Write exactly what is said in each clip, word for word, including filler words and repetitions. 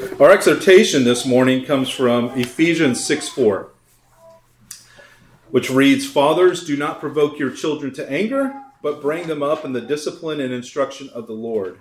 Our exhortation this morning comes from Ephesians six four, which reads, "Fathers, do not provoke your children to anger, but bring them up in the discipline and instruction of the Lord."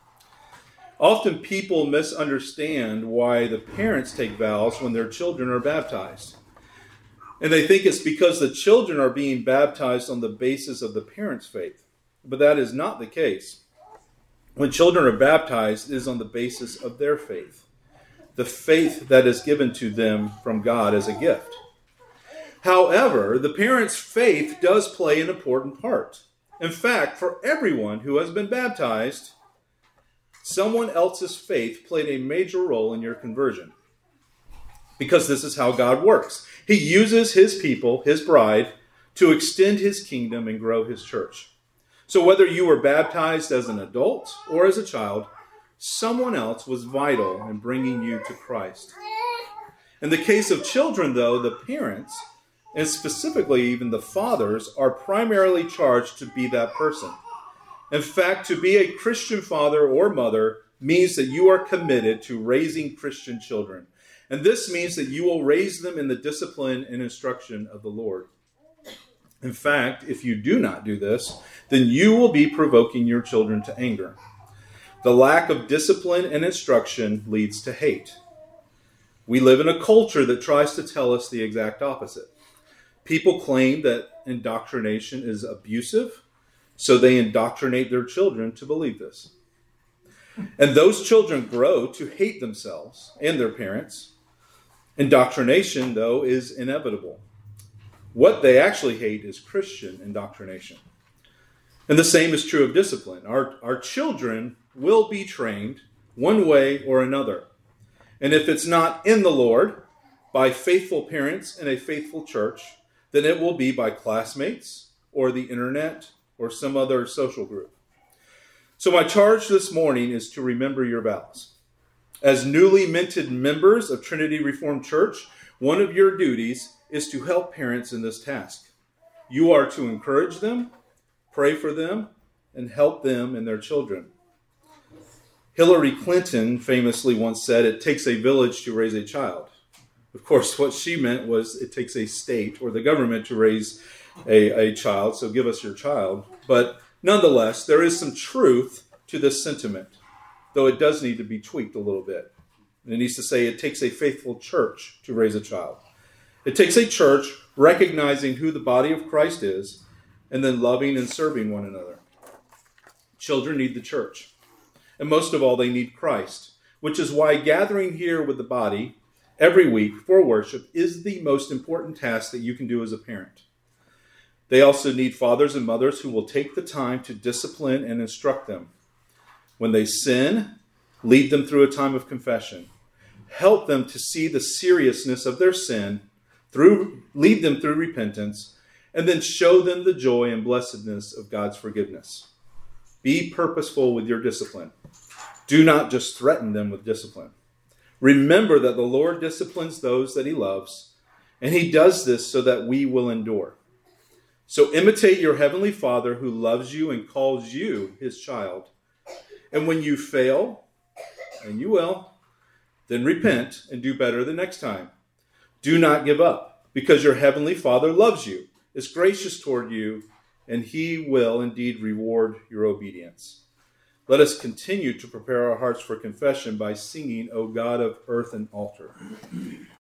Often people misunderstand why the parents take vows when their children are baptized. And they think it's because the children are being baptized on the basis of the parents' faith. But that is not the case. When children are baptized, it is on the basis of their faith, the faith that is given to them from God as a gift. However, the parents' faith does play an important part. In fact, for everyone who has been baptized, someone else's faith played a major role in your conversion. Because this is how God works. He uses his people, his bride, to extend his kingdom and grow his church. So whether you were baptized as an adult or as a child, someone else was vital in bringing you to Christ. In the case of children, though, the parents, and specifically even the fathers, are primarily charged to be that person. In fact, to be a Christian father or mother means that you are committed to raising Christian children. And this means that you will raise them in the discipline and instruction of the Lord. In fact, if you do not do this, then you will be provoking your children to anger. The lack of discipline and instruction leads to hate. We live in a culture that tries to tell us the exact opposite. People claim that indoctrination is abusive, so they indoctrinate their children to believe this. And those children grow to hate themselves and their parents. Indoctrination, though, is inevitable. What they actually hate is Christian indoctrination. And the same is true of discipline. Our, our children will be trained one way or another. And if it's not in the Lord, by faithful parents in a faithful church, then it will be by classmates or the internet or some other social group. So my charge this morning is to remember your vows. As newly minted members of Trinity Reformed Church, one of your duties is to help parents in this task. You are to encourage them, pray for them, and help them and their children. Hillary Clinton famously once said, "It takes a village to raise a child." Of course, what she meant was it takes a state or the government to raise a, a child, so give us your child. But nonetheless, there is some truth to this sentiment, though it does need to be tweaked a little bit. And it needs to say it takes a faithful church to raise a child. It takes a church recognizing who the body of Christ is and then loving and serving one another. Children need the church. And most of all, they need Christ, which is why gathering here with the body every week for worship is the most important task that you can do as a parent. They also need fathers and mothers who will take the time to discipline and instruct them. When they sin, lead them through a time of confession. Help them to see the seriousness of their sin, through, lead them through repentance, and then show them the joy and blessedness of God's forgiveness. Be purposeful with your discipline. Do not just threaten them with discipline. Remember that the Lord disciplines those that he loves, and he does this so that we will endure. So imitate your heavenly Father who loves you and calls you his child. And when you fail, and you will, then repent and do better the next time. Do not give up, because your heavenly Father loves you, is gracious toward you, and he will indeed reward your obedience. Let us continue to prepare our hearts for confession by singing, O God of earth and altar.